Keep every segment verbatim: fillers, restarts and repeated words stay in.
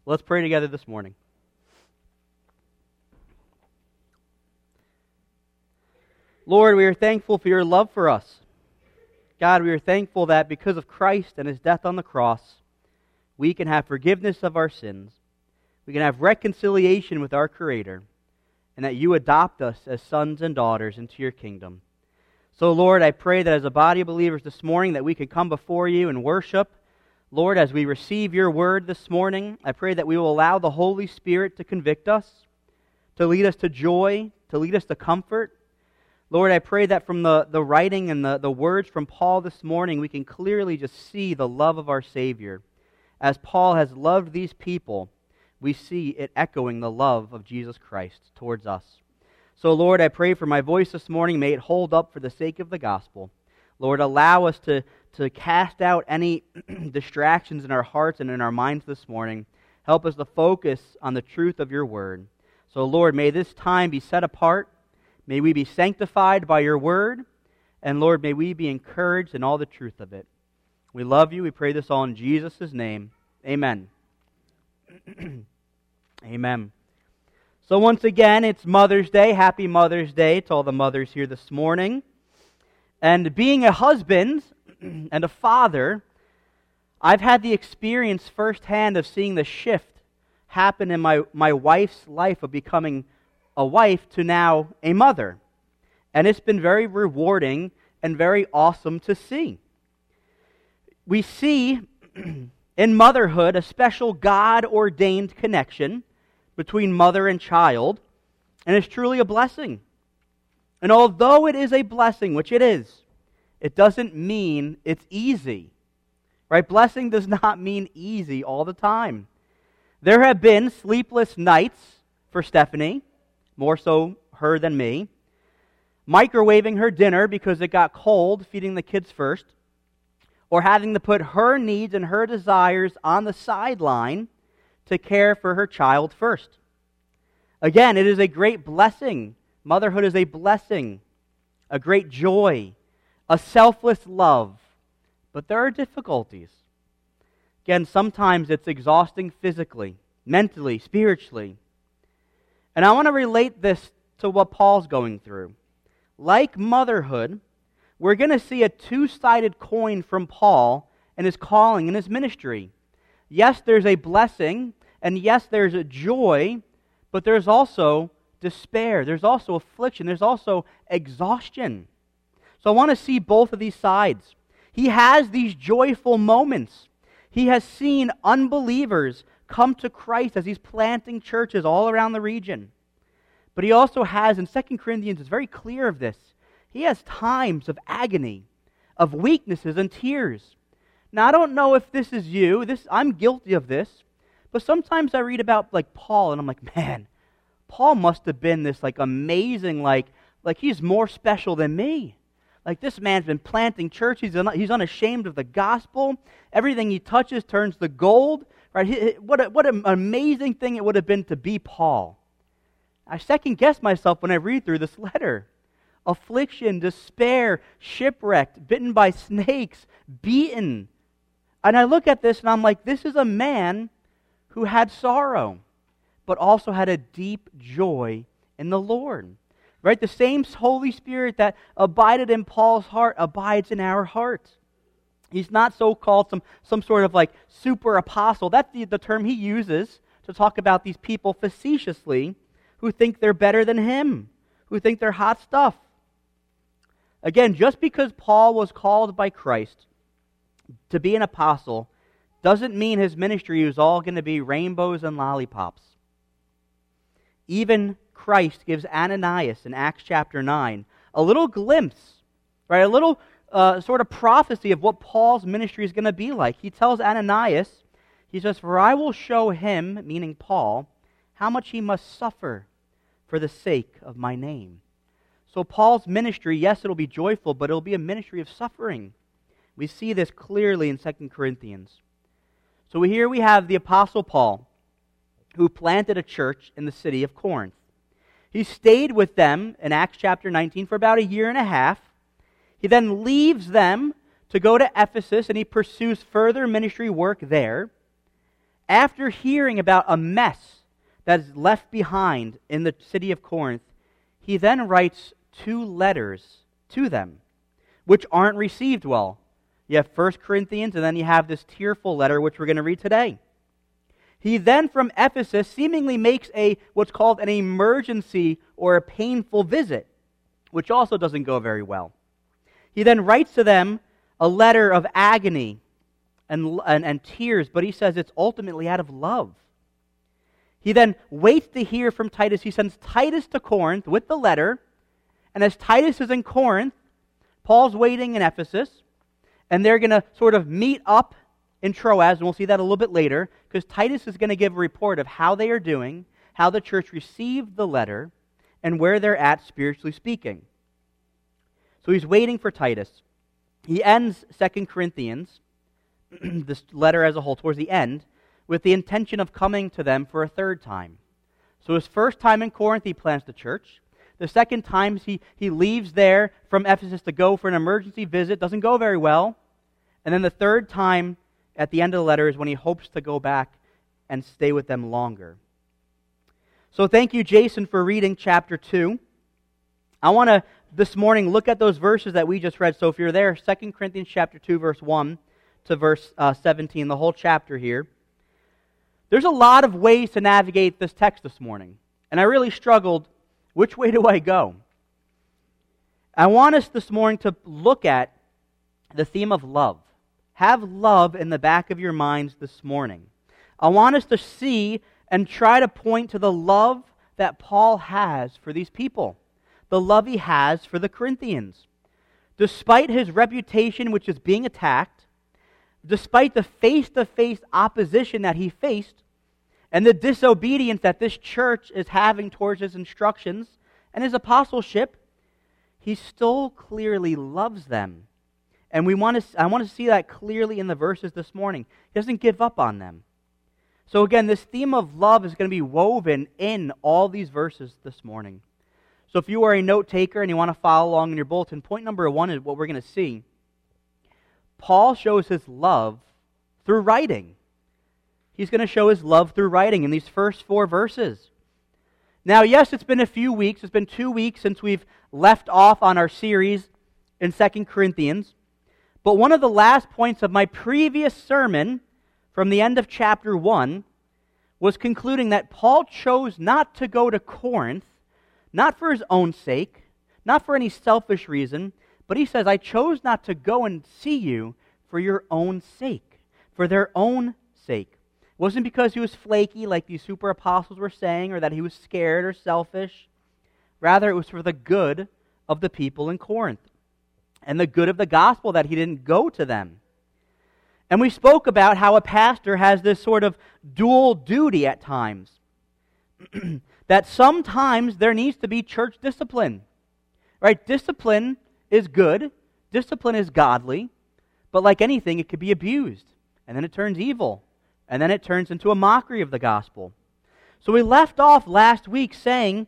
Let's pray together this morning. Lord, we are thankful for your love for us. God, we are thankful that because of Christ and his death on the cross, we can have forgiveness of our sins. We can have reconciliation with our Creator, and that you adopt us as sons and daughters into your kingdom. So, Lord, I pray that as a body of believers this morning that we can come before you and worship. Lord, as we receive your word this morning, I pray that we will allow the Holy Spirit to convict us, to lead us to joy, to lead us to comfort. Lord, I pray that from the, the writing and the, the words from Paul this morning, we can clearly just see the love of our Savior. As Paul has loved these people, we see it echoing the love of Jesus Christ towards us. So, Lord, I pray for my voice this morning, may it hold up for the sake of the gospel. Lord, allow us to, to cast out any distractions in our hearts and in our minds this morning. Help us to focus on the truth of your word. So, Lord, may this time be set apart. May we be sanctified by your word. And Lord, may we be encouraged in all the truth of it. We love you. We pray this all in Jesus' name. Amen. Amen. So once again, it's Mother's Day. Happy Mother's Day to all the mothers here this morning. And being a husband and a father, I've had the experience firsthand of seeing the shift happen in my, my wife's life of becoming a wife to now a mother. And it's been very rewarding and very awesome to see. We see in motherhood a special God-ordained connection between mother and child, and it's truly a blessing. And although it is a blessing, which it is, it doesn't mean it's easy. Right? Blessing does not mean easy all the time. There have been sleepless nights for Stephanie, more so her than me, microwaving her dinner because it got cold, feeding the kids first, or having to put her needs and her desires on the sideline to care for her child first. Again, it is a great blessing. Motherhood is a blessing, a great joy, a selfless love. But there are difficulties. Again, sometimes it's exhausting physically, mentally, spiritually. And I want to relate this to what Paul's going through. Like motherhood, we're going to see a two-sided coin from Paul and his calling and his ministry. Yes, there's a blessing, and yes, there's a joy, but there's also despair. There's also affliction. There's also exhaustion. So I want to see both of these sides. He has these joyful moments. He has seen unbelievers come to Christ as he's planting churches all around the region. But he also has, in Second Corinthians, is very clear of this. He has times of agony, of weaknesses and tears. Now, I don't know if this is you. This I'm guilty of this. But sometimes I read about like Paul, and I'm like, man, Paul must have been this like amazing, like, like he's more special than me. Like this man's been planting churches. He's, un- he's unashamed of the gospel. Everything he touches turns to gold. Right? He, he, what, a, what an amazing thing it would have been to be Paul. I second guess myself when I read through this letter. Affliction, despair, shipwrecked, bitten by snakes, beaten. And I look at this and I'm like, this is a man who had sorrow, but also had a deep joy in the Lord. Right? The same Holy Spirit that abided in Paul's heart abides in our hearts. He's not so-called some, some sort of like super apostle. That's the, the term he uses to talk about these people facetiously who think they're better than him, who think they're hot stuff. Again, just because Paul was called by Christ to be an apostle doesn't mean his ministry is all going to be rainbows and lollipops. Even Christ gives Ananias in Acts chapter nine a little glimpse, right? A little uh, sort of prophecy of what Paul's ministry is going to be like. He tells Ananias, he says, "For I will show him," meaning Paul, "how much he must suffer for the sake of my name." So Paul's ministry, yes, it'll be joyful, but it'll be a ministry of suffering. We see this clearly in Second Corinthians. So here we have the Apostle Paul, who planted a church in the city of Corinth. He stayed with them in Acts chapter nineteen for about a year and a half. He then leaves them to go to Ephesus, and he pursues further ministry work there. after hearing about a mess that is left behind in the city of Corinth, he then writes two letters to them, which aren't received well. You have First Corinthians, and then you have this tearful letter, which we're going to read today. He then, from Ephesus, seemingly makes a what's called an emergency or a painful visit, which also doesn't go very well. He then writes to them a letter of agony and, and, and tears, but he says it's ultimately out of love. He then waits to hear from Titus. He sends Titus to Corinth with the letter, and as Titus is in Corinth, Paul's waiting in Ephesus, and they're going to sort of meet up in Troas, and we'll see that a little bit later, because Titus is going to give a report of how they are doing, how the church received the letter, and where they're at spiritually speaking. So he's waiting for Titus. He ends Second Corinthians, this letter as a whole, towards the end, with the intention of coming to them for a third time. So his first time in Corinth, he plants the church. The second time, he, he leaves there from Ephesus to go for an emergency visit. Doesn't go very well. And then the third time, at the end of the letter, is when he hopes to go back and stay with them longer. So thank you, Jason, for reading chapter two. I want to, this morning, look at those verses that we just read. So if you're there, Second Corinthians chapter two, verse one to verse uh, seventeen, the whole chapter here. There's a lot of ways to navigate this text this morning. And I really struggled, which way do I go? I want us this morning to look at the theme of love. Have love in the back of your minds this morning. I want us to see and try to point to the love that Paul has for these people. The love he has for the Corinthians. Despite his reputation, which is being attacked, despite the face-to-face opposition that he faced, and the disobedience that this church is having towards his instructions and his apostleship, he still clearly loves them. And we want to, I want to see that clearly in the verses this morning. He doesn't give up on them. So again, this theme of love is going to be woven in all these verses this morning. So if you are a note taker and you want to follow along in your bulletin, point number one is what we're going to see. Paul shows his love through writing. He's going to show his love through writing in these first four verses. Now, yes, it's been a few weeks. It's been two weeks since we've left off on our series in Second Corinthians. But one of the last points of my previous sermon from the end of chapter one was concluding that Paul chose not to go to Corinth, not for his own sake, not for any selfish reason, but he says, I chose not to go and see you for your own sake, for their own sake. It wasn't because he was flaky like these super apostles were saying, or that he was scared or selfish. Rather, it was for the good of the people in Corinth and the good of the gospel that he didn't go to them. And we spoke about how a pastor has this sort of dual duty at times. That sometimes there needs to be church discipline. Right? Discipline is good. Discipline is godly. But like anything, it could be abused. And then it turns evil. And then it turns into a mockery of the gospel. So we left off last week saying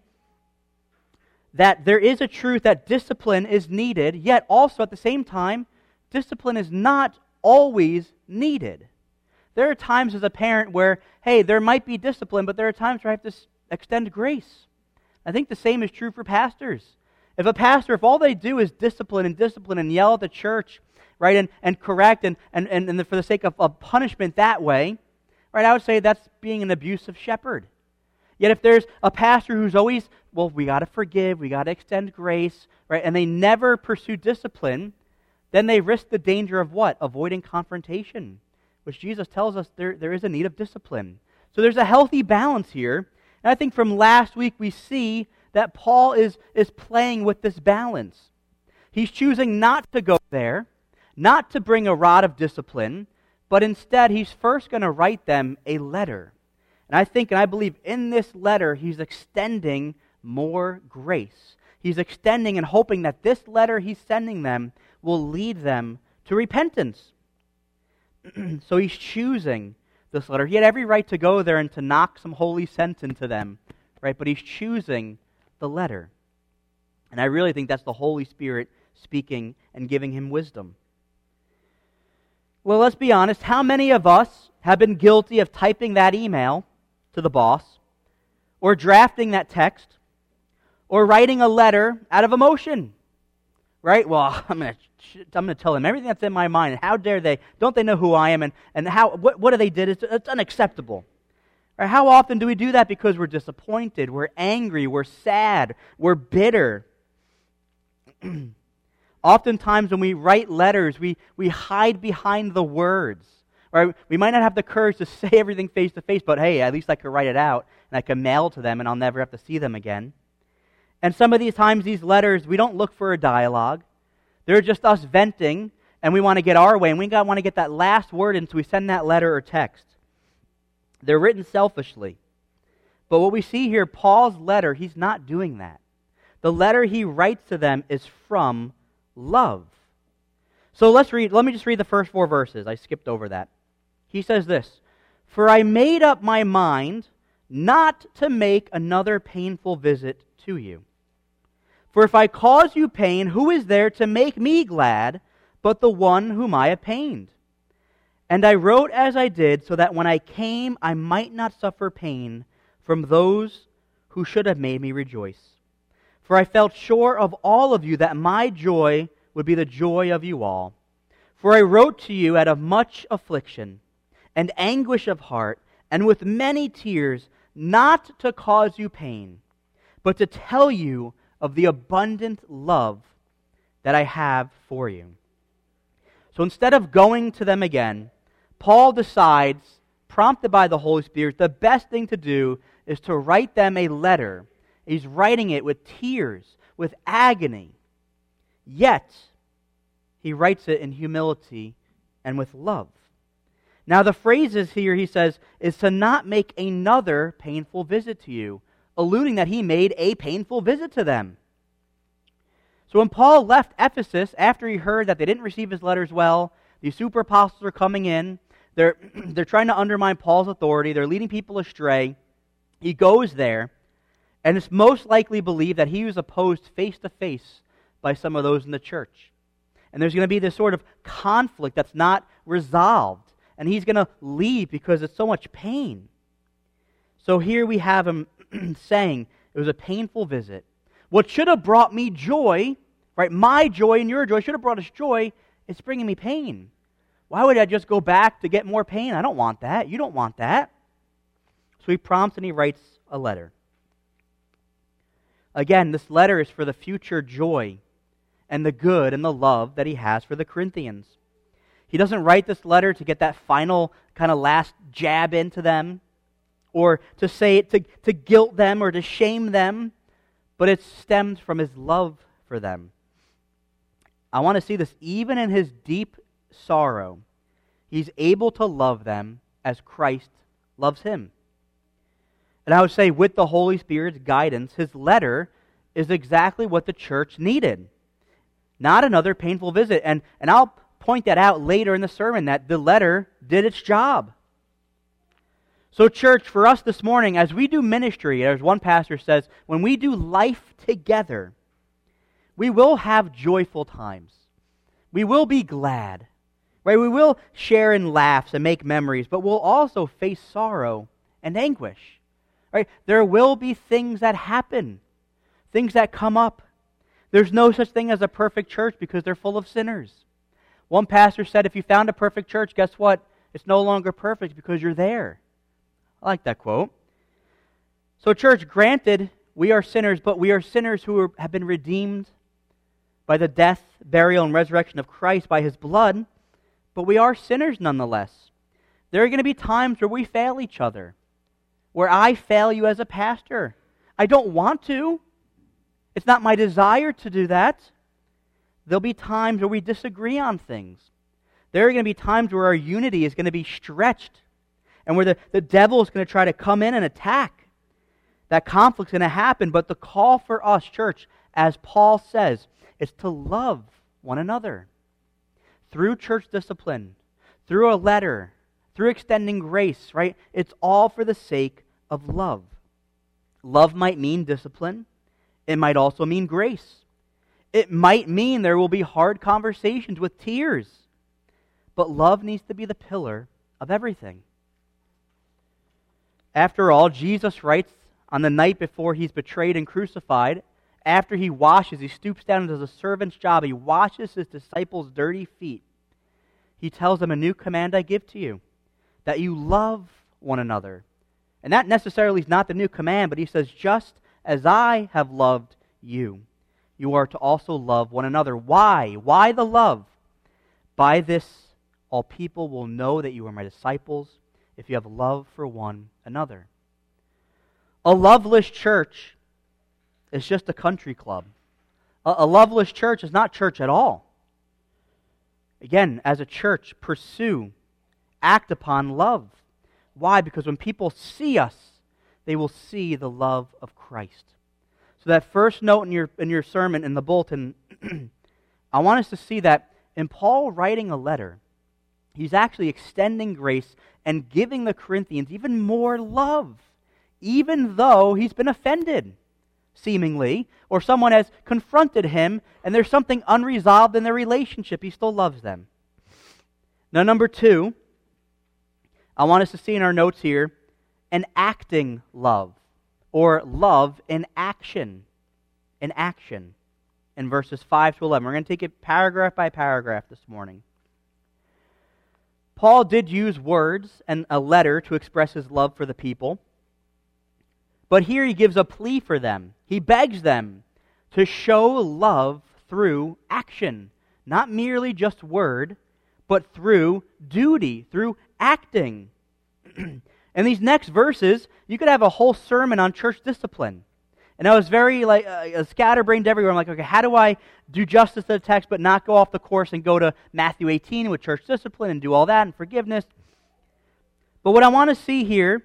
that there is a truth that discipline is needed, yet also at the same time, discipline is not always needed. There are times as a parent where, hey, there might be discipline, but there are times where I have to extend grace. I think the same is true for pastors. If a pastor, if all they do is discipline and discipline and yell at the church, right, and, and correct and, and, and, and for the sake of, of punishment that way, right, I would say that's being an abusive shepherd. Yet if there's a pastor who's always, well, we got to forgive, we got to extend grace, right, and they never pursue discipline, then they risk the danger of what? Avoiding confrontation, which Jesus tells us there, there is a need of discipline. So there's a healthy balance here. And I think from last week we see that Paul is, is playing with this balance. He's choosing not to go there, not to bring a rod of discipline, but instead he's first going to write them a letter. And I think and I believe in this letter he's extending more grace. He's extending and hoping that this letter he's sending them will lead them to repentance. So he's choosing this letter. He had every right to go there and to knock some holy sense into them, right? But he's choosing the letter. And I really think that's the Holy Spirit speaking and giving him wisdom. Well, let's be honest. How many of us have been guilty of typing that email to the boss, or drafting that text, or writing a letter out of emotion? Right? Well, I'm going to I'm going to tell them everything that's in my mind, and how dare they? Don't they know who I am? And, and how what, what do they did? It's, it's unacceptable. Right? How often do we do that because we're disappointed, we're angry, we're sad, we're bitter? Oftentimes when we write letters, we, we hide behind the words. Right? We might not have the courage to say everything face to face, but hey, at least I could write it out, and I can mail to them, and I'll never have to see them again. And some of these times, these letters, we don't look for a dialogue. They're just us venting, and we want to get our way, and we want to get that last word in, so we send that letter or text. They're written selfishly. But what we see here, Paul's letter, he's not doing that. The letter he writes to them is from love. So let's read, let me just read the first four verses. I skipped over that. He says this, "For I made up my mind not to make another painful visit to you. For if I cause you pain, who is there to make me glad but the one whom I have pained? And I wrote as I did, so that when I came I might not suffer pain from those who should have made me rejoice. For I felt sure of all of you that my joy would be the joy of you all. For I wrote to you out of much affliction and anguish of heart, and with many tears, not to cause you pain, but to tell you of the abundant love that I have for you." So instead of going to them again, Paul decides, prompted by the Holy Spirit, the best thing to do is to write them a letter. He's writing it with tears, with agony. Yet, he writes it in humility and with love. Now the phrases here, he says, is to not make another painful visit to you, alluding that he made a painful visit to them. So when Paul left Ephesus, after he heard that they didn't receive his letters well, these super apostles are coming in, they're, they're trying to undermine Paul's authority, they're leading people astray, he goes there, and it's most likely believed that he was opposed face to face by some of those in the church. And there's going to be this sort of conflict that's not resolved. And he's going to leave because it's so much pain. So here we have him saying, it was a painful visit. What should have brought me joy, right, my joy and your joy, should have brought us joy, it's bringing me pain. Why would I just go back to get more pain? I don't want that. You don't want that. So he prompts and he writes a letter. Again, this letter is for the future joy and the good and the love that he has for the Corinthians. He doesn't write this letter to get that final kind of last jab into them, or to say it to, to guilt them or to shame them, but it stems from his love for them. I want to see this even in his deep sorrow. He's able to love them as Christ loves him. And I would say with the Holy Spirit's guidance, his letter is exactly what the church needed. Not another painful visit. And, and I'll point that out later in the sermon, that the letter did its job. So church, for us this morning, as we do ministry, as one pastor says, when we do life together, we will have joyful times. We will be glad. Right? We will share in laughs and make memories, but we'll also face sorrow and anguish. Right? There will be things that happen, things that come up. There's no such thing as a perfect church because they're full of sinners. One pastor said, if you found a perfect church, guess what? It's no longer perfect because you're there. I like that quote. So church, granted, we are sinners, but we are sinners who are, have been redeemed by the death, burial, and resurrection of Christ by His blood, but we are sinners nonetheless. There are going to be times where we fail each other, where I fail you as a pastor. I don't want to. It's not my desire to do that. There'll be times where we disagree on things. There are going to be times where our unity is going to be stretched and where the, the devil is going to try to come in and attack. That conflict's going to happen, but the call for us, church, as Paul says, is to love one another. Through church discipline, through a letter, through extending grace, right? It's all for the sake of love. Love might mean discipline. It might also mean grace. It might mean there will be hard conversations with tears. but love needs to be the pillar of everything. After all, Jesus writes on the night before he's betrayed and crucified, after he washes, he stoops down and does a servant's job. He washes his disciples' dirty feet. He tells them, a new command I give to you, that you love one another. And that necessarily is not the new command, but he says, just as I have loved you, you are to also love one another. Why? Why the love? By this, all people will know that you are my disciples, if you have love for one another. A loveless church is just a country club. A, a loveless church is not church at all. Again, as a church, pursue, act upon love. Why? Because when people see us, they will see the love of Christ. So that first note in your in your sermon, in the bulletin, I want us to see that in Paul writing a letter, he's actually extending grace and giving the Corinthians even more love, even though he's been offended, seemingly, or someone has confronted him and there's something unresolved in their relationship. He still loves them. Now, number two, I want us to see in our notes here an acting love, or love in action. In action. In verses five to eleven. We're going to take it paragraph by paragraph this morning. Paul did use words and a letter to express his love for the people. But here he gives a plea for them. He begs them to show love through action. Not merely just word, but through duty, through acting. In these next verses, you could have a whole sermon on church discipline. And I was very like uh, scatterbrained everywhere. I'm like, okay, how do I do justice to the text but not go off the course and go to Matthew eighteen with church discipline and do all that and forgiveness? But what I want to see here,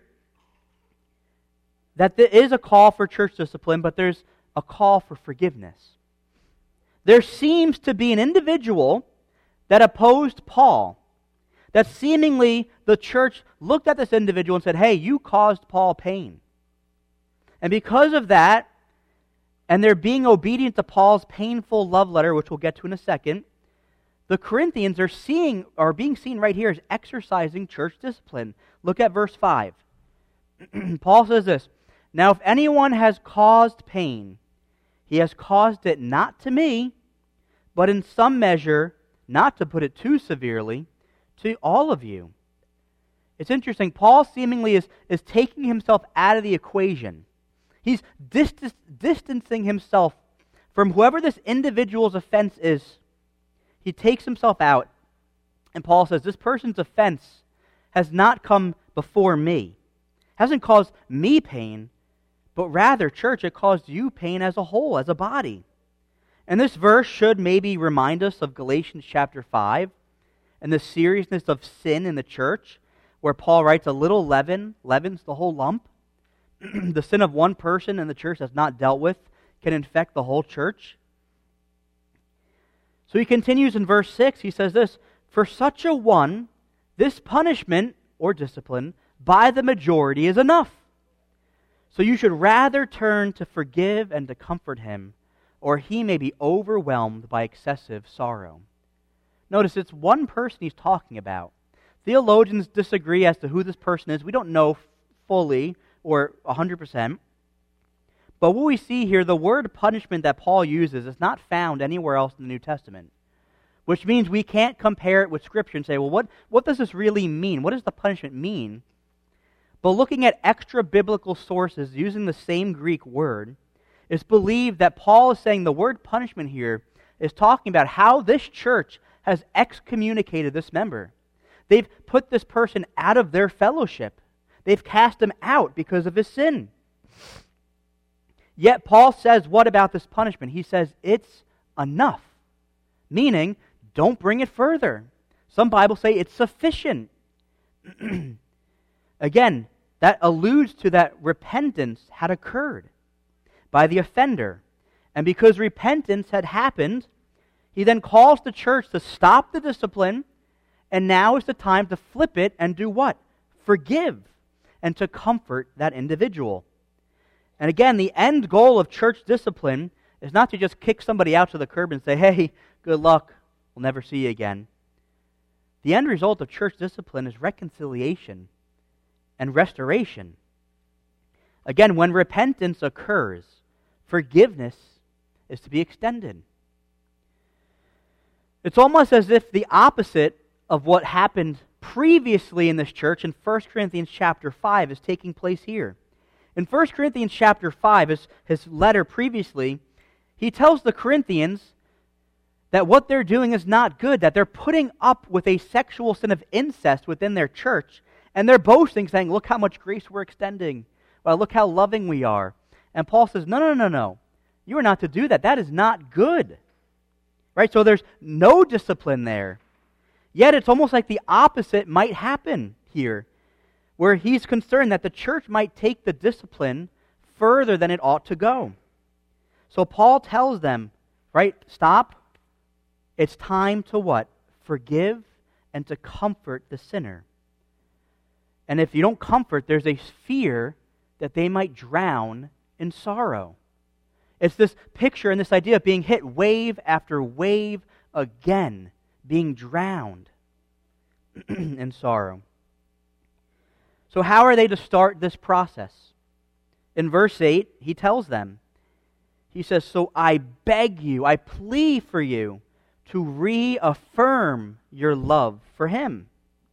that there is a call for church discipline, but there's a call for forgiveness. There seems to be an individual that opposed Paul, that seemingly the church looked at this individual and said, hey, you caused Paul pain. And because of that, and they're being obedient to Paul's painful love letter, which we'll get to in a second, the Corinthians are seeing, are being seen right here as exercising church discipline. Look at verse five. Paul says this, now if anyone has caused pain, he has caused it not to me, but in some measure, not to put it too severely, to all of you. It's interesting. Paul seemingly is, is taking himself out of the equation. He's dist- distancing himself from whoever this individual's offense is. He takes himself out. And Paul says, this person's offense has not come before me. Hasn't caused me pain, but rather, church, it caused you pain as a whole, as a body. And this verse should maybe remind us of Galatians chapter five and the seriousness of sin in the church, where Paul writes, a little leaven leavens the whole lump. The sin of one person in the church that's not dealt with can infect the whole church. So he continues in verse six, he says this, for such a one, this punishment or discipline by the majority is enough. So you should rather turn to forgive and to comfort him, or he may be overwhelmed by excessive sorrow. Notice it's one person he's talking about. Theologians disagree as to who this person is. We don't know fully or one hundred percent. But what we see here, the word punishment that Paul uses is not found anywhere else in the New Testament. Which means we can't compare it with Scripture and say, well, what, what does this really mean? What does the punishment mean? But looking at extra biblical sources using the same Greek word, it's believed that Paul is saying the word punishment here is talking about how this church has excommunicated this member. They've put this person out of their fellowship. They've cast him out because of his sin. Yet Paul says, what about this punishment? He says, it's enough. Meaning, don't bring it further. Some Bibles say it's sufficient. Again, that alludes to that repentance had occurred by the offender. And because repentance had happened, he then calls the church to stop the discipline, and now is the time to flip it and do what? Forgive, and to comfort that individual. And again, the end goal of church discipline is not to just kick somebody out to the curb and say, hey, good luck, we'll never see you again. The end result of church discipline is reconciliation and restoration. Again, when repentance occurs, forgiveness is to be extended. It's almost as if the opposite of what happened previously in this church in First Corinthians chapter five is taking place here. In First Corinthians chapter five, his, his letter previously, he tells the Corinthians that what they're doing is not good, that they're putting up with a sexual sin of incest within their church, and they're boasting, saying, look how much grace we're extending. Well, look how loving we are. And Paul says, no, no, no, no. You are not to do that. That is not good. Right? So there's no discipline there. Yet it's almost like the opposite might happen here, where he's concerned that the church might take the discipline further than it ought to go. So Paul tells them, right, stop. It's time to what? Forgive and to comfort the sinner. And if you don't comfort, there's a fear that they might drown in sorrow. It's this picture and this idea of being hit wave after wave again, being drowned in sorrow. So how are they to start this process? In verse eight, he tells them, he says, so I beg you, I plead for you to reaffirm your love for him.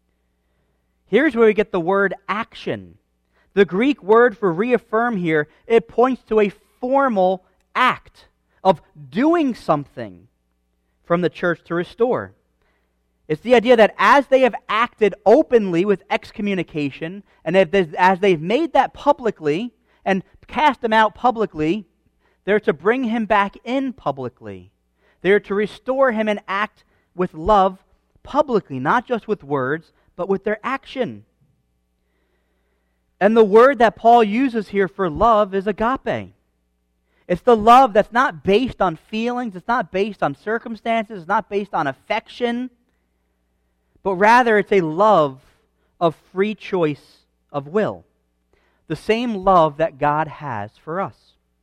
Here's where we get the word action. The Greek word for reaffirm here, it points to a formal act of doing something from the church to restore. It's the idea that as they have acted openly with excommunication, and as they've made that publicly and cast him out publicly, they're to bring him back in publicly. They're to restore him and act with love publicly, not just with words, but with their action. And the word that Paul uses here for love is agape. It's the love that's not based on feelings, it's not based on circumstances, it's not based on affection, but rather it's a love of free choice of will. The same love that God has for us.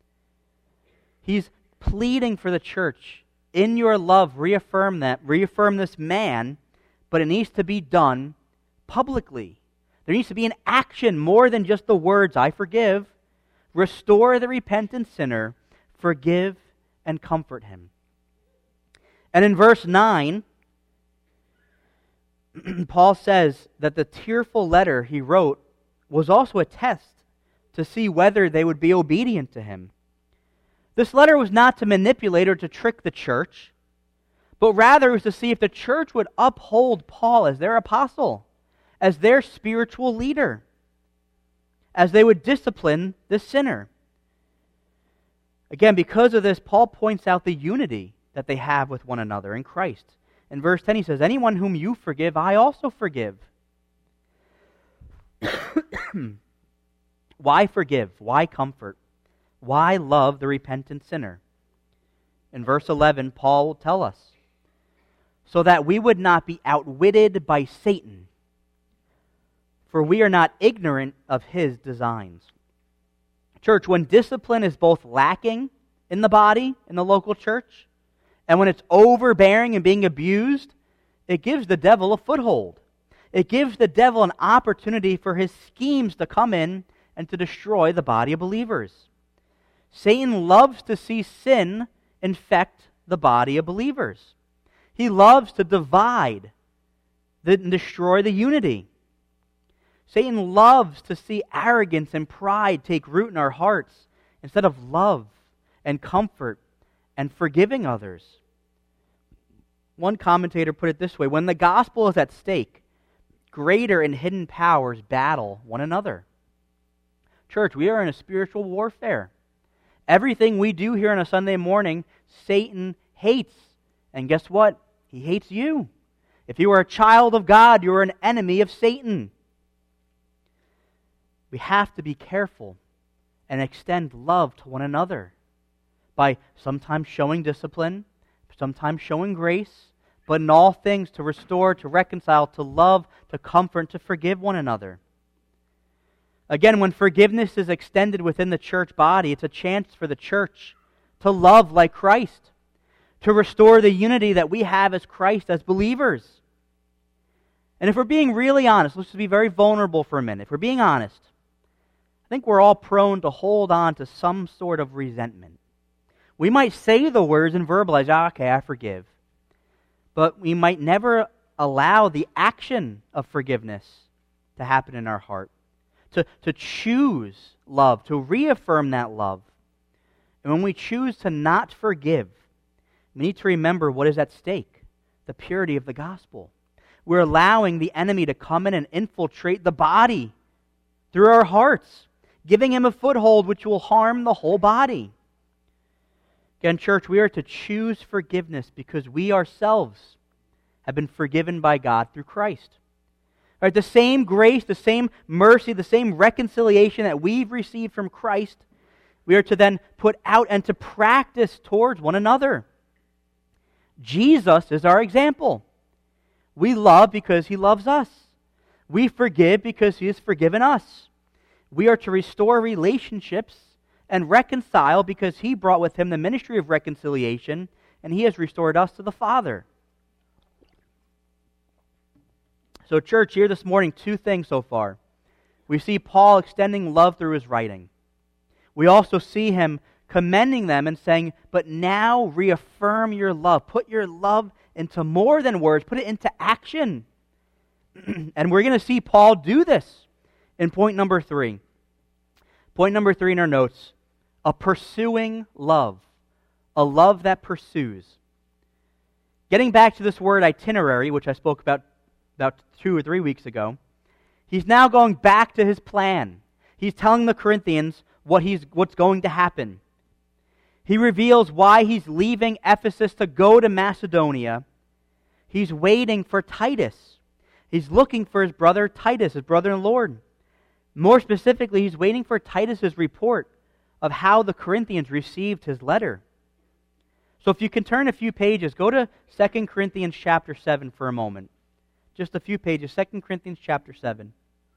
He's pleading for the church, in your love, reaffirm that, reaffirm this man, but it needs to be done publicly. There needs to be an action more than just the words, I forgive. Restore the repentant sinner, forgive and comfort him. And in verse nine, Paul says that the tearful letter he wrote was also a test to see whether they would be obedient to him. This letter was not to manipulate or to trick the church, but rather it was to see if the church would uphold Paul as their apostle, as their spiritual leader, as they would discipline the sinner. Again, because of this, Paul points out the unity that they have with one another in Christ. In verse ten he says, anyone whom you forgive, I also forgive. Why forgive? Why comfort? Why love the repentant sinner? In verse eleven, Paul will tell us, so that we would not be outwitted by Satan, for we are not ignorant of his designs. Church, when discipline is both lacking in the body, in the local church, and when it's overbearing and being abused, it gives the devil a foothold. It gives the devil an opportunity for his schemes to come in and to destroy the body of believers. Satan loves to see sin infect the body of believers. He loves to divide and destroy the unity. Satan loves to see arrogance and pride take root in our hearts instead of love and comfort and forgiving others. One commentator put it this way, when the gospel is at stake, greater and hidden powers battle one another. Church, we are in a spiritual warfare. Everything we do here on a Sunday morning, Satan hates. And guess what? He hates you. If you are a child of God, you are an enemy of Satan. We have to be careful and extend love to one another by sometimes showing discipline, sometimes showing grace, but in all things to restore, to reconcile, to love, to comfort, to forgive one another. Again, when forgiveness is extended within the church body, it's a chance for the church to love like Christ, to restore the unity that we have as Christ, as believers. And if we're being really honest, let's just be very vulnerable for a minute. If we're being honest, I think we're all prone to hold on to some sort of resentment. We might say the words and verbalize, ah, okay, I forgive. But we might never allow the action of forgiveness to happen in our heart. To, to choose love, to reaffirm that love. And when we choose to not forgive, we need to remember what is at stake, the purity of the gospel. We're allowing the enemy to come in and infiltrate the body through our hearts, giving him a foothold which will harm the whole body. Again, church, we are to choose forgiveness because we ourselves have been forgiven by God through Christ. Right, the same grace, the same mercy, the same reconciliation that we've received from Christ, we are to then put out and to practice towards one another. Jesus is our example. We love because He loves us. We forgive because He has forgiven us. We are to restore relationships and reconcile because He brought with Him the ministry of reconciliation, and He has restored us to the Father. So, church, here this morning, two things so far. We see Paul extending love through his writing. We also see him commending them and saying, but now reaffirm your love. Put your love into more than words. Put it into action. And we're going to see Paul do this in point number three. Point number three in our notes, a pursuing love. A love that pursues. Getting back to this word itinerary, which I spoke about about two or three weeks ago, he's now going back to his plan. He's telling the Corinthians what he's what's going to happen. He reveals why he's leaving Ephesus to go to Macedonia. He's waiting for Titus. He's looking for his brother Titus, his brother in the Lord. More specifically, he's waiting for Titus's report of how the Corinthians received his letter. So if you can turn a few pages, go to Second Corinthians chapter seven for a moment. Just a few pages, Second Corinthians chapter seven.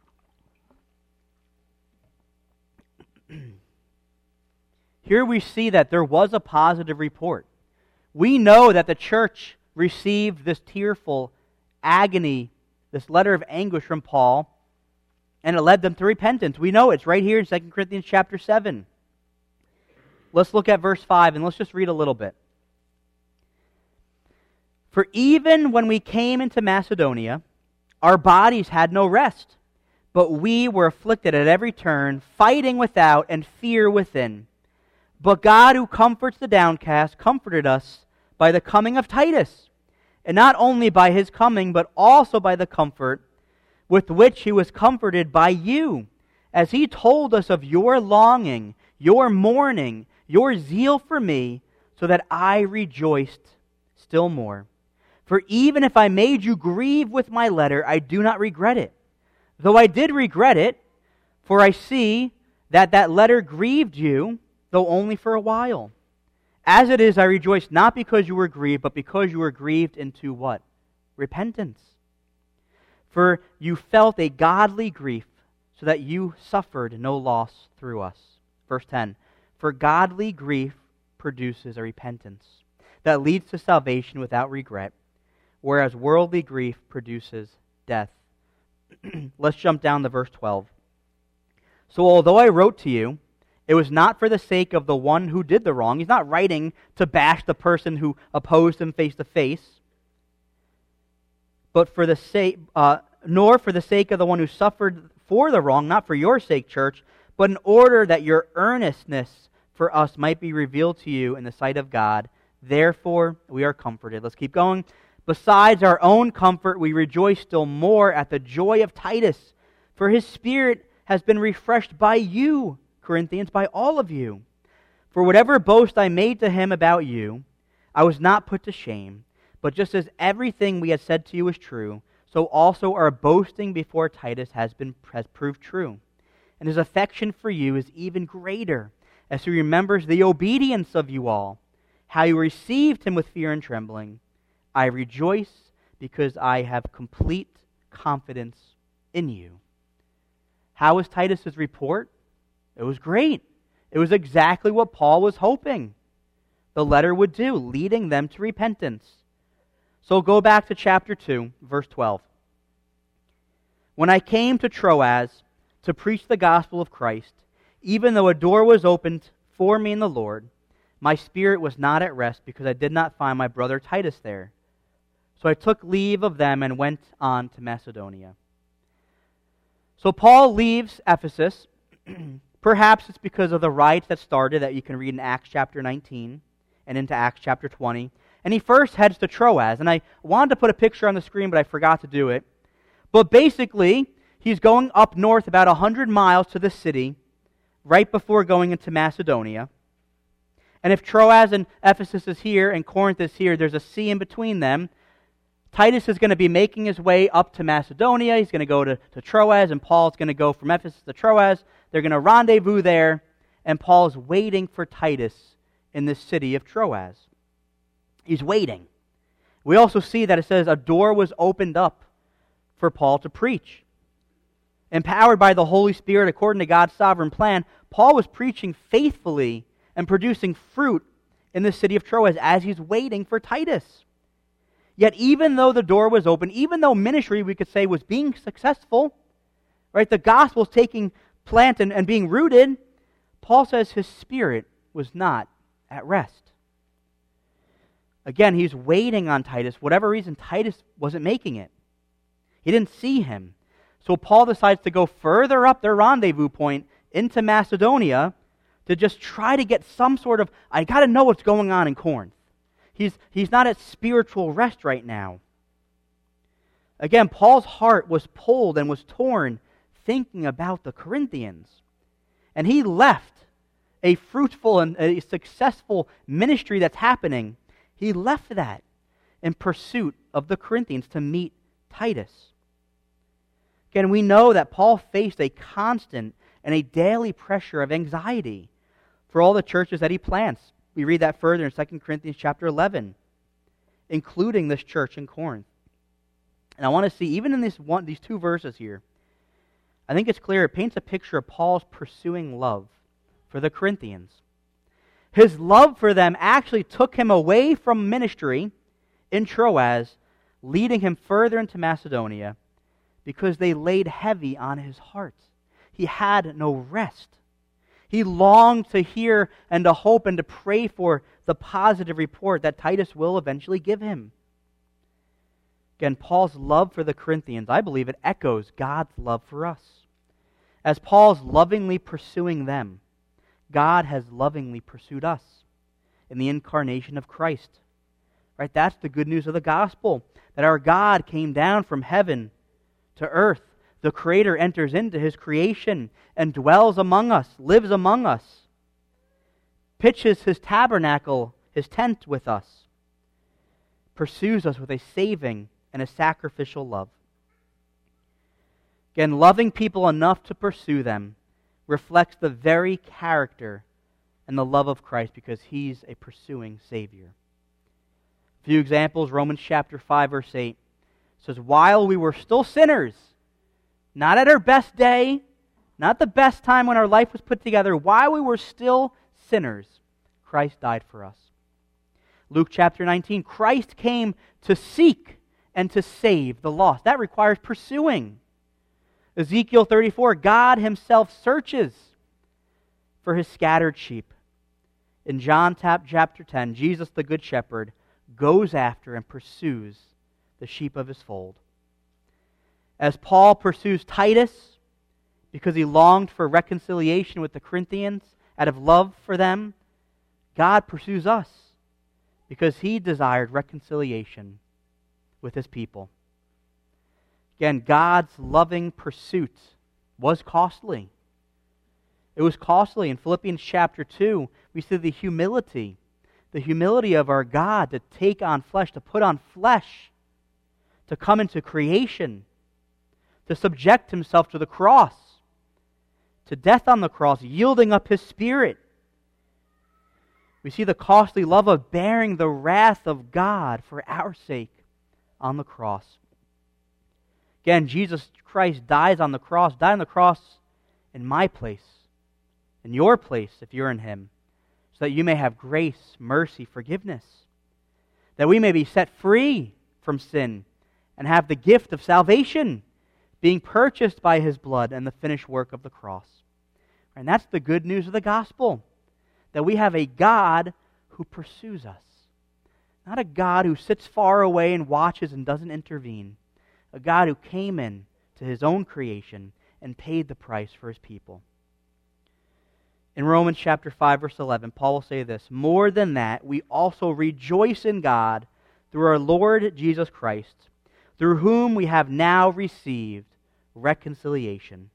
Here we see that there was a positive report. We know that the church received this tearful agony, this letter of anguish from Paul, and it led them to repentance. We know it's right here in Second Corinthians chapter seven. Let's look at verse five and let's just read a little bit. For even when we came into Macedonia, our bodies had no rest, but we were afflicted at every turn, fighting without and fear within. But God, who comforts the downcast, comforted us by the coming of Titus, and not only by his coming, but also by the comfort with which he was comforted by you, as he told us of your longing, your mourning, your zeal for me, so that I rejoiced still more. For even if I made you grieve with my letter, I do not regret it. Though I did regret it, for I see that that letter grieved you, though only for a while. As it is, I rejoice not because you were grieved, but because you were grieved into what? Repentance. For you felt a godly grief, so that you suffered no loss through us. Verse ten. For godly grief produces a repentance that leads to salvation without regret, whereas worldly grief produces death. Let's jump down to verse twelve. So although I wrote to you, it was not for the sake of the one who did the wrong. He's not writing to bash the person who opposed him face to face, but for the sake, uh, nor for the sake of the one who suffered for the wrong, not for your sake, church, but in order that your earnestness for us might be revealed to you in the sight of God. Therefore, we are comforted. Let's keep going. Besides our own comfort, we rejoice still more at the joy of Titus, for his spirit has been refreshed by you, Corinthians, by all of you. For whatever boast I made to him about you, I was not put to shame, but just as everything we had said to you is true, so also our boasting before Titus has been has proved true. And his affection for you is even greater, as he remembers the obedience of you all, how you received him with fear and trembling. I rejoice because I have complete confidence in you. How was Titus's report? It was great. It was exactly what Paul was hoping the letter would do, leading them to repentance. So go back to chapter two, verse twelve. When I came to Troas to preach the gospel of Christ, even though a door was opened for me in the Lord, my spirit was not at rest because I did not find my brother Titus there. So I took leave of them and went on to Macedonia. So Paul leaves Ephesus. Perhaps it's because of the riots that started that you can read in Acts chapter nineteen and into Acts chapter twenty. And he first heads to Troas. And I wanted to put a picture on the screen, but I forgot to do it. But basically, he's going up north about one hundred miles to the city right before going into Macedonia. And if Troas and Ephesus is here and Corinth is here, there's a sea in between them. Titus is going to be making his way up to Macedonia. He's going to go to, to Troas, and Paul's going to go from Ephesus to Troas. They're going to rendezvous there, and Paul's waiting for Titus in the city of Troas. He's waiting. We also see that it says a door was opened up for Paul to preach. Empowered by the Holy Spirit according to God's sovereign plan, Paul was preaching faithfully and producing fruit in the city of Troas as he's waiting for Titus. Yet even though the door was open, even though ministry, we could say, was being successful, right, the gospel's taking plant and, and being rooted, Paul says his spirit was not at rest. Again, he's waiting on Titus. Whatever reason, Titus wasn't making it. He didn't see him. So Paul decides to go further up their rendezvous point into Macedonia to just try to get some sort of, I got to know what's going on in Corinth. He's, he's not at spiritual rest right now. Again, Paul's heart was pulled and was torn thinking about the Corinthians. And he left a fruitful and a successful ministry that's happening. He left that in pursuit of the Corinthians to meet Titus. Again, we know that Paul faced a constant and a daily pressure of anxiety for all the churches that he plants. We read that further in Second Corinthians chapter eleven, including this church in Corinth. And I want to see, even in this one, these two verses here, I think it's clear it paints a picture of Paul's pursuing love for the Corinthians. His love for them actually took him away from ministry in Troas, leading him further into Macedonia, because they laid heavy on his heart. He had no rest. He longed to hear and to hope and to pray for the positive report that Titus will eventually give him. Again, Paul's love for the Corinthians, I believe it echoes God's love for us. As Paul's lovingly pursuing them, God has lovingly pursued us in the incarnation of Christ. Right? That's the good news of the gospel, that our God came down from heaven to earth. The Creator enters into His creation and dwells among us, lives among us, pitches His tabernacle, His tent with us, pursues us with a saving and a sacrificial love. Again, loving people enough to pursue them reflects the very character and the love of Christ, because He's a pursuing Savior. A few examples, Romans chapter five, verse eight says, while we were still sinners, not at our best day, not the best time when our life was put together, while we were still sinners, Christ died for us. Luke chapter nineteen, Christ came to seek and to save the lost. That requires pursuing. Ezekiel thirty-four, God Himself searches for His scattered sheep. In John chapter ten, Jesus the Good Shepherd goes after and pursues the sheep of His fold. As Paul pursues Titus because he longed for reconciliation with the Corinthians out of love for them, God pursues us because He desired reconciliation with His people. Again, God's loving pursuit was costly. It was costly. In Philippians chapter two, we see the humility, the humility of our God to take on flesh, to put on flesh, to come into creation, to subject Himself to the cross, to death on the cross, yielding up His Spirit. We see the costly love of bearing the wrath of God for our sake on the cross. Again, Jesus Christ dies on the cross, died on the cross in my place, in your place if you're in Him, so that you may have grace, mercy, forgiveness, that we may be set free from sin and have the gift of salvation, being purchased by his blood and the finished work of the cross. And that's the good news of the gospel, that we have a God who pursues us. Not a God who sits far away and watches and doesn't intervene. A God who came in to his own creation and paid the price for his people. In Romans chapter five, verse eleven, Paul will say this, "More than that, we also rejoice in God through our Lord Jesus Christ, through whom we have now received reconciliation."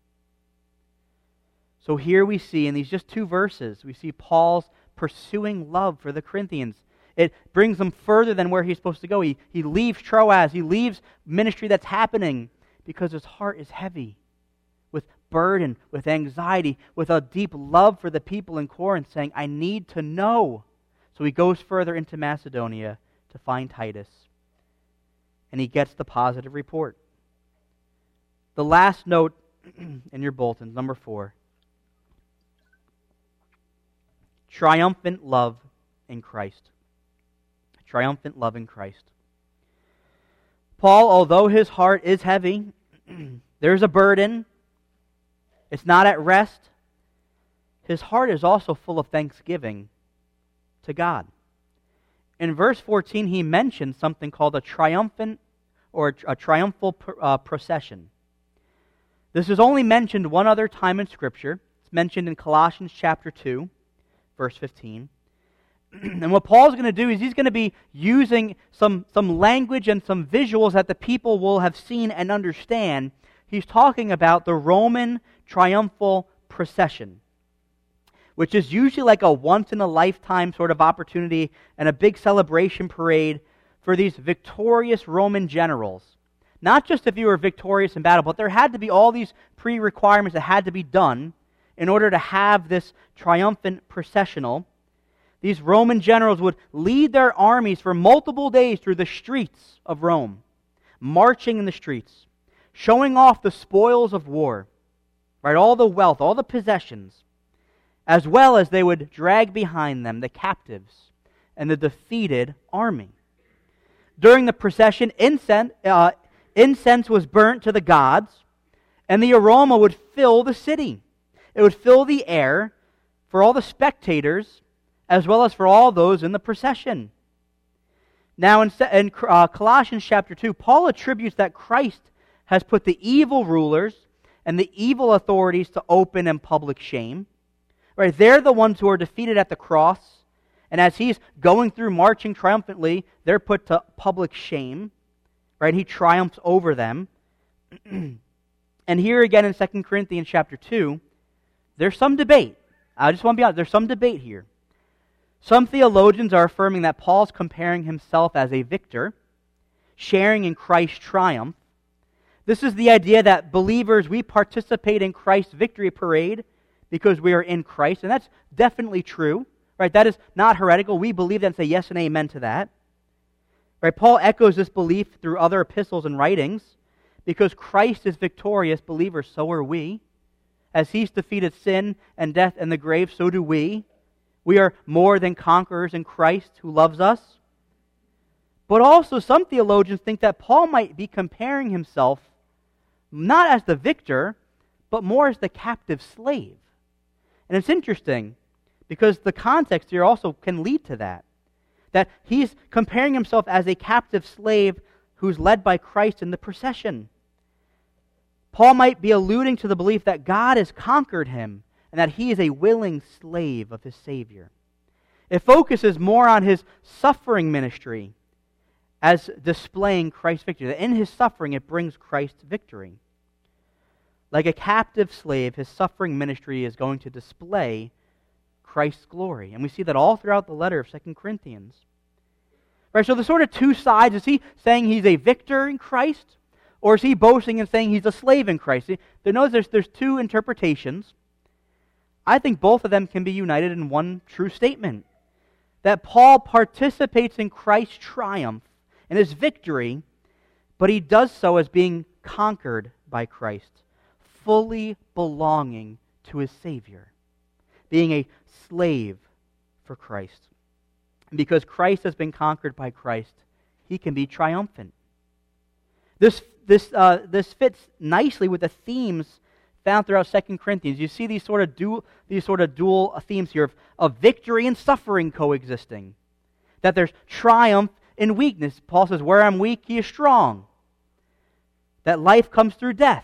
So here we see, in these just two verses, we see Paul's pursuing love for the Corinthians. It brings them further than where he's supposed to go. He, he leaves Troas, he leaves ministry that's happening because his heart is heavy with burden, with anxiety, with a deep love for the people in Corinth, saying, I need to know. So he goes further into Macedonia to find Titus. And he gets the positive report. The last note in your bulletins, number four. Triumphant love in Christ. Triumphant love in Christ. Paul, although his heart is heavy, there's a burden, it's not at rest, his heart is also full of thanksgiving to God. In verse fourteen, he mentions something called a triumphant or a triumphal uh, procession. This is only mentioned one other time in Scripture. It's mentioned in Colossians chapter two, verse fifteen. And what Paul's going to do is he's going to be using some, some language and some visuals that the people will have seen and understand. He's talking about the Roman triumphal procession, which is usually like a once-in-a-lifetime sort of opportunity and a big celebration parade for these victorious Roman generals. Not just if you were victorious in battle, but there had to be all these pre-requirements that had to be done in order to have this triumphant processional. These Roman generals would lead their armies for multiple days through the streets of Rome, marching in the streets, showing off the spoils of war, right? All the wealth, all the possessions, as well as they would drag behind them the captives and the defeated army. During the procession, incense, uh, incense was burnt to the gods, and the aroma would fill the city. It would fill the air for all the spectators, as well as for all those in the procession. Now in, in uh, Colossians chapter two, Paul attributes that Christ has put the evil rulers and the evil authorities to open and public shame. Right? They're the ones who are defeated at the cross, and as he's going through marching triumphantly, they're put to public shame. Right? He triumphs over them. And here again in Second Corinthians chapter two, there's some debate. I just want to be honest, there's some debate here. Some theologians are affirming that Paul's comparing himself as a victor, sharing in Christ's triumph. This is the idea that believers, we participate in Christ's victory parade because we are in Christ, and that's definitely true. Right? That is not heretical. We believe that and say yes and amen to that. Right? Paul echoes this belief through other epistles and writings. Because Christ is victorious, believers, so are we. As he's defeated sin and death and the grave, so do we. We are more than conquerors in Christ who loves us. But also some theologians think that Paul might be comparing himself not as the victor, but more as the captive slave. And it's interesting because the context here also can lead to that. That he's comparing himself as a captive slave who's led by Christ in the procession. Paul might be alluding to the belief that God has conquered him and that he is a willing slave of his Savior. It focuses more on his suffering ministry as displaying Christ's victory. That in his suffering it brings Christ's victory. Like a captive slave, his suffering ministry is going to display Christ's glory. And we see that all throughout the letter of Second Corinthians. Right, so there's sort of two sides. Is he saying he's a victor in Christ? Or is he boasting and saying he's a slave in Christ? There knows there's, there's two interpretations. I think both of them can be united in one true statement. That Paul participates in Christ's triumph and his victory, but he does so as being conquered by Christ, fully belonging to his Savior, being a slave for Christ. And because Christ has been conquered by Christ, he can be triumphant. This, this, uh, this fits nicely with the themes found throughout Second Corinthians. You see these sort of dual, these sort of dual themes here of, of victory and suffering coexisting. That there's triumph in weakness. Paul says, where I'm weak, he is strong. That life comes through death.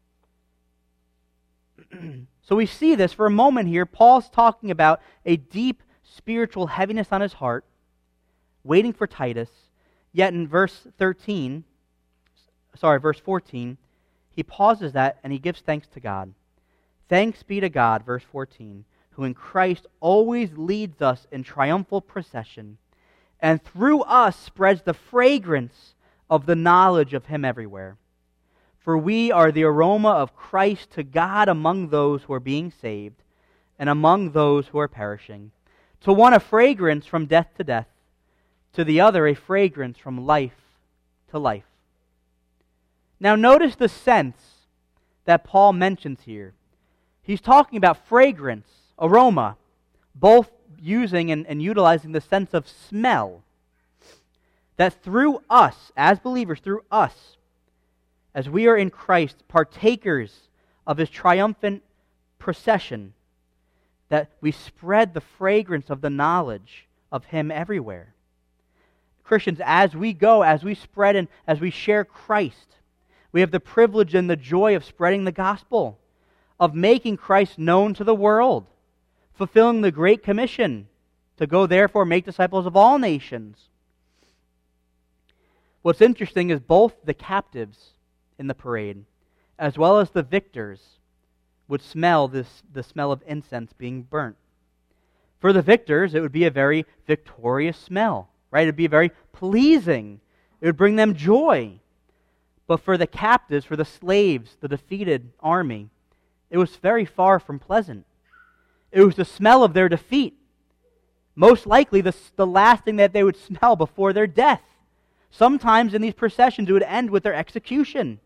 So we see this for a moment here. Paul's talking about a deep spiritual heaviness on his heart, waiting for Titus. Yet in verse thirteen, sorry, verse fourteen, he pauses that and he gives thanks to God. Thanks be to God, verse fourteen, who in Christ always leads us in triumphal procession, and through us spreads the fragrance of the knowledge of Him everywhere. For we are the aroma of Christ to God among those who are being saved and among those who are perishing. To one a fragrance from death to death, to the other a fragrance from life to life. Now notice the sense that Paul mentions here. He's talking about fragrance, aroma, both using and, and utilizing the sense of smell. That through us, as believers, through us, as we are in Christ, partakers of His triumphant procession, that we spread the fragrance of the knowledge of Him everywhere. Christians, as we go, as we spread and as we share Christ, we have the privilege and the joy of spreading the gospel, of making Christ known to the world, fulfilling the Great Commission to go therefore make disciples of all nations. What's interesting is both the captives in the parade, as well as the victors, would smell this, the smell of incense being burnt. For the victors, it would be a very victorious smell, right? It would be very pleasing. It would bring them joy. But for the captives, for the slaves, the defeated army, it was very far from pleasant. It was the smell of their defeat. Most likely the, the last thing that they would smell before their death. Sometimes in these processions, it would end with their execution.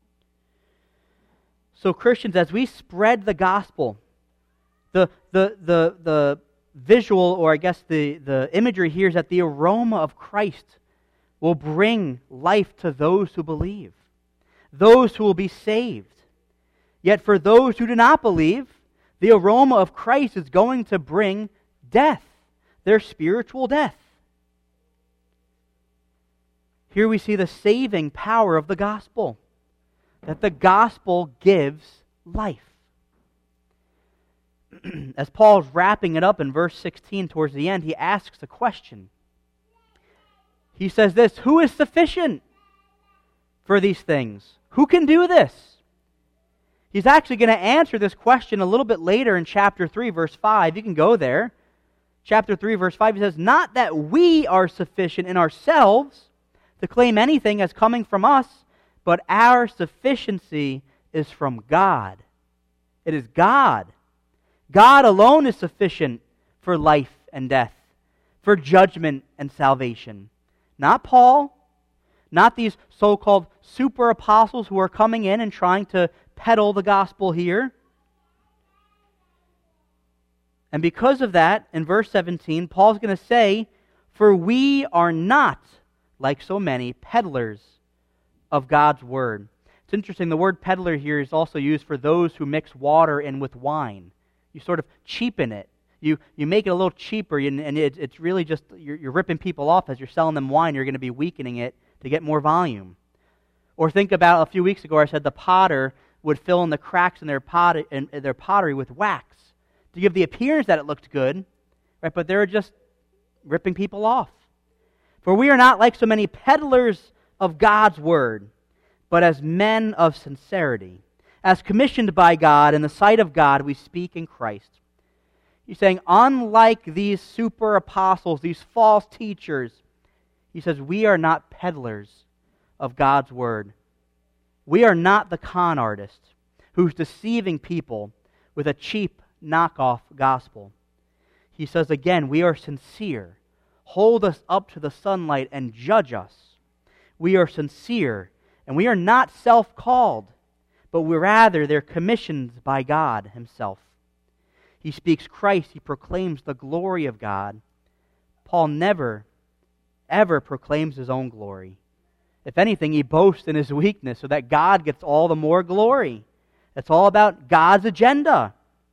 So Christians, as we spread the gospel, the, the, the, the visual, or I guess the, the imagery here is that the aroma of Christ will bring life to those who believe, those who will be saved. Yet for those who do not believe, the aroma of Christ is going to bring death, their spiritual death. Here we see the saving power of the gospel, that the gospel gives life. As Paul's wrapping it up in verse sixteen towards the end, he asks a question. He says this, who is sufficient for these things? Who can do this? He's actually going to answer this question a little bit later in chapter three, verse five. You can go there. Chapter three, verse five, he says, not that we are sufficient in ourselves to claim anything as coming from us, but our sufficiency is from God. It is God. God alone is sufficient for life and death, for judgment and salvation. Not Paul, not these so-called super apostles who are coming in and trying to peddle the gospel here. And because of that, in verse seventeen, Paul's going to say, for we are not, like so many, peddlers of God's word. It's interesting, the word peddler here is also used for those who mix water in with wine. You sort of cheapen it. You you make it a little cheaper, and it, it's really just, you're, you're ripping people off as you're selling them wine. You're going to be weakening it to get more volume. Or think about, a few weeks ago I said the potter would fill in the cracks in their, pot, in their pottery with wax to give the appearance that it looked good, right? But they're just ripping people off. For we are not like so many peddlers of God's word, but as men of sincerity, as commissioned by God in the sight of God, we speak in Christ. He's saying, unlike these super apostles, these false teachers, he says, we are not peddlers of God's word. We are not the con artist who's deceiving people with a cheap knockoff gospel. He says again, we are sincere. Hold us up to the sunlight and judge us. We are sincere, and we are not self-called, but we rather they're commissioned by God Himself. He speaks Christ, he proclaims the glory of God. Paul never, ever proclaims his own glory. If anything, he boasts in his weakness so that God gets all the more glory. It's all about God's agenda.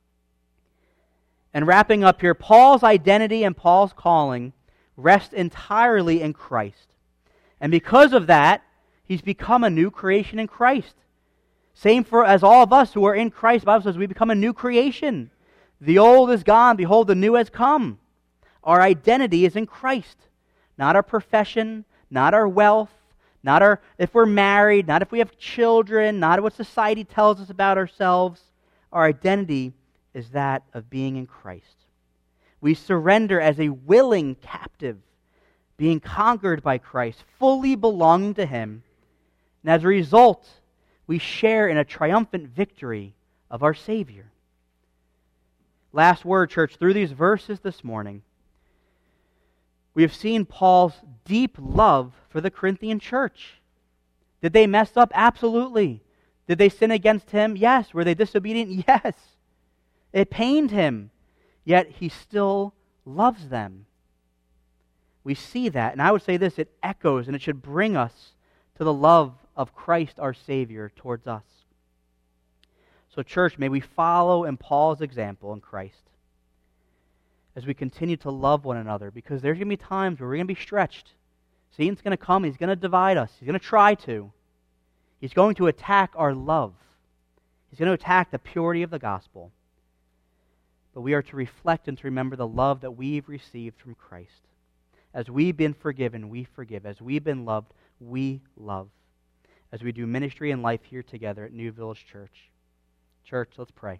And wrapping up here, Paul's identity and Paul's calling rest entirely in Christ. And because of that, he's become a new creation in Christ. Same for as all of us who are in Christ. The Bible says we become a new creation. The old is gone, behold, the new has come. Our identity is in Christ. Not our profession, not our wealth, not our if we're married, not if we have children, not what society tells us about ourselves. Our identity is that of being in Christ. We surrender as a willing captive, being conquered by Christ, fully belonging to Him. And as a result, we share in a triumphant victory of our Savior. Last word, church, through these verses this morning, we have seen Paul's deep love for the Corinthian church. Did they mess up? Absolutely. Did they sin against him? Yes. Were they disobedient? Yes. It pained him, yet he still loves them. We see that, and I would say this, it echoes, and it should bring us to the love of Christ our Savior towards us. So church, may we follow in Paul's example in Christ as we continue to love one another, because there's going to be times where we're going to be stretched. Satan's going to come, he's going to divide us, he's going to try to. He's going to attack our love. He's going to attack the purity of the gospel. But we are to reflect and to remember the love that we've received from Christ. As we've been forgiven, we forgive. As we've been loved, we love. As we do ministry and life here together at New Village Church. Church, let's pray.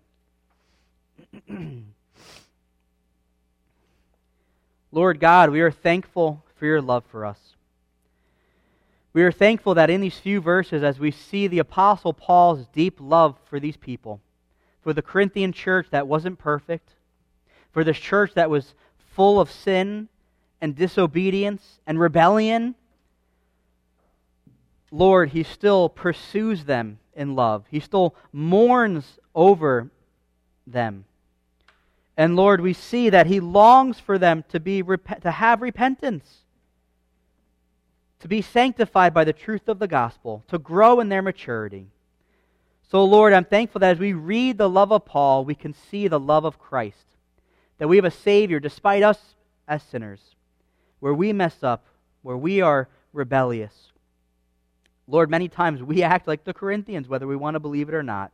Lord God, we are thankful for your love for us. We are thankful that in these few verses, as we see the Apostle Paul's deep love for these people, for the Corinthian church that wasn't perfect, for this church that was full of sin and disobedience and rebellion, Lord, He still pursues them in love. He still mourns over them. And Lord, we see that He longs for them to be to have repentance, to be sanctified by the truth of the gospel, to grow in their maturity. So Lord, I'm thankful that as we read the love of Paul, we can see the love of Christ, that we have a Savior despite us as sinners, where we mess up, where we are rebellious. Lord, many times we act like the Corinthians, whether we want to believe it or not.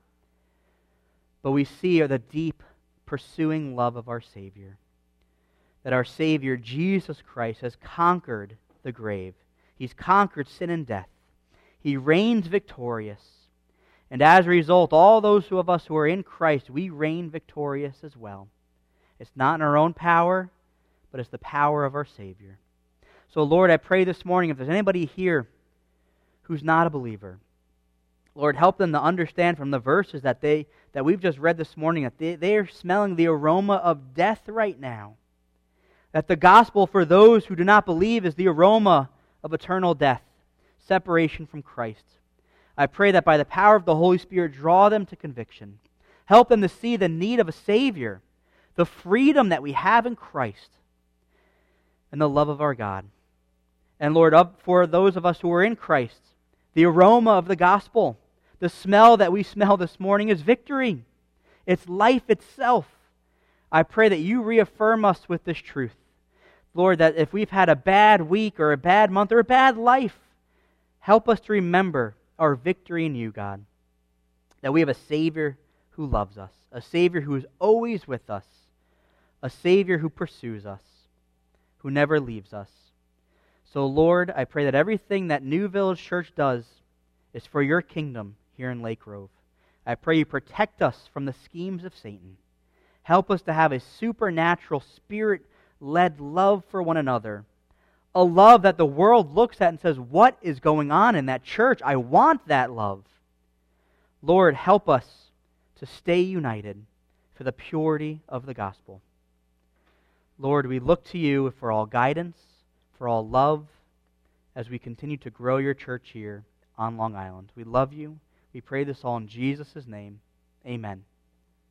But we see the deep, pursuing love of our Savior. That our Savior, Jesus Christ, has conquered the grave. He's conquered sin and death. He reigns victorious. And as a result, all those of us who are in Christ, we reign victorious as well. It's not in our own power, but it's the power of our Savior. So Lord, I pray this morning, if there's anybody here who's not a believer, Lord, help them to understand from the verses that they that we've just read this morning that they, they are smelling the aroma of death right now. That the gospel for those who do not believe is the aroma of eternal death, separation from Christ. I pray that by the power of the Holy Spirit, draw them to conviction. Help them to see the need of a Savior, the freedom that we have in Christ, and the love of our God. And Lord, up for those of us who are in Christ, the aroma of the gospel, the smell that we smell this morning is victory. It's life itself. I pray that you reaffirm us with this truth. Lord, that if we've had a bad week or a bad month or a bad life, help us to remember our victory in you, God. That we have a Savior who loves us, a Savior who is always with us, a Savior who pursues us, who never leaves us. So, Lord, I pray that everything that New Village Church does is for your kingdom here in Lake Grove. I pray you protect us from the schemes of Satan. Help us to have a supernatural, Spirit-led love for one another. A love that the world looks at and says, what is going on in that church? I want that love. Lord, help us to stay united for the purity of the gospel. Lord, we look to you for all guidance, for all love, as we continue to grow your church here on Long Island. We love you. We pray this all in Jesus' name. Amen.